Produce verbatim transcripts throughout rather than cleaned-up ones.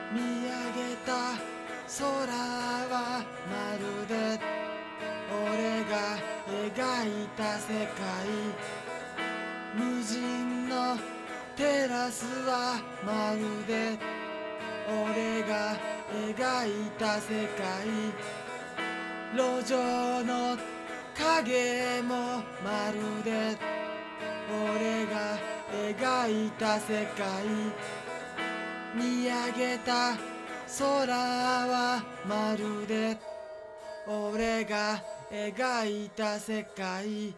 見上げた空はまるで俺が描いた世界。無人のテラスはまるで俺が描いた世界。路上の影もまるで俺が描いた世界。見上げた空はまるで俺が描いた世界。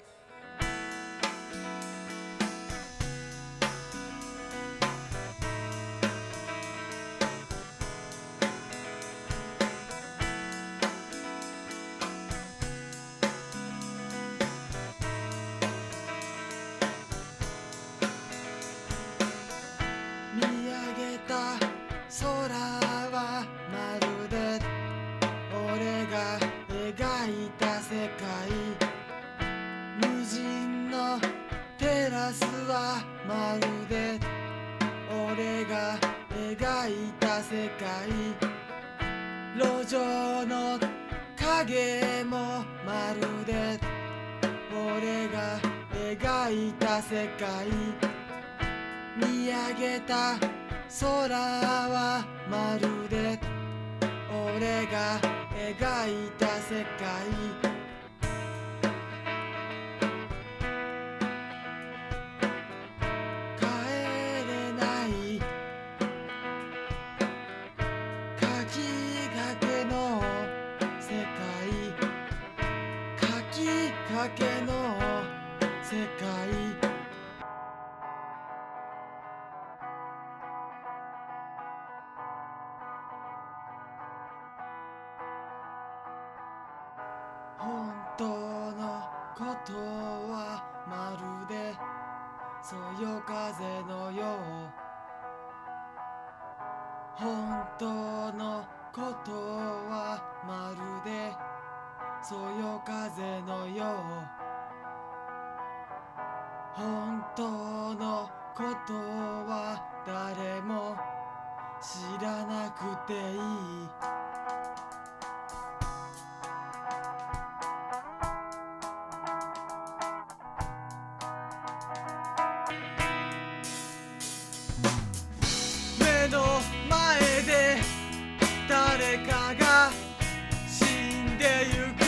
見上げた空はまるで俺が描いた世界。無人のテラスはまるで俺が描いた世界。路上の影もまるで俺が描いた世界。見上げた空はまるで俺が描いた世界。帰れない書きかけの世界。書きかけの世界。本当のことはまるでそよ風のよう。本当のことはまるでそよ風のよう。本当のことは誰も知らなくていい。目の前で誰かが死んでゆく。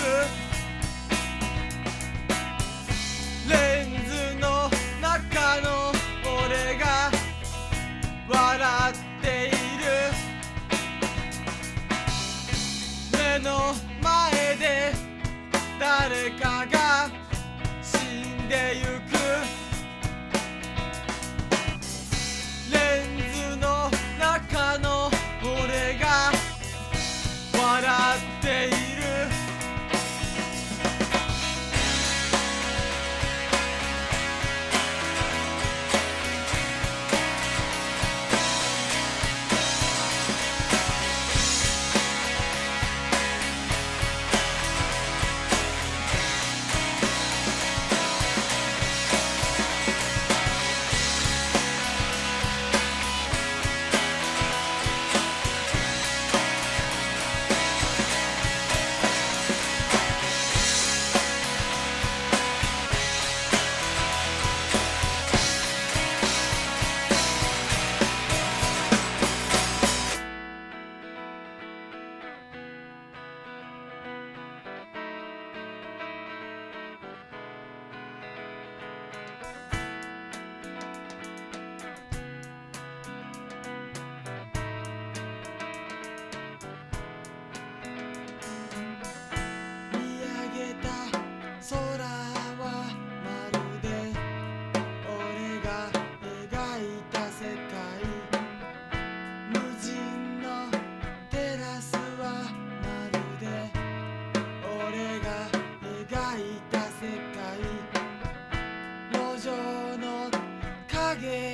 レンズの中の俺が笑っている。目の前で誰かが死んでゆく。レンズの中の俺が笑っている。空はまるで俺が描いた世界。無人のテラスはまるで俺が描いた世界。路上の影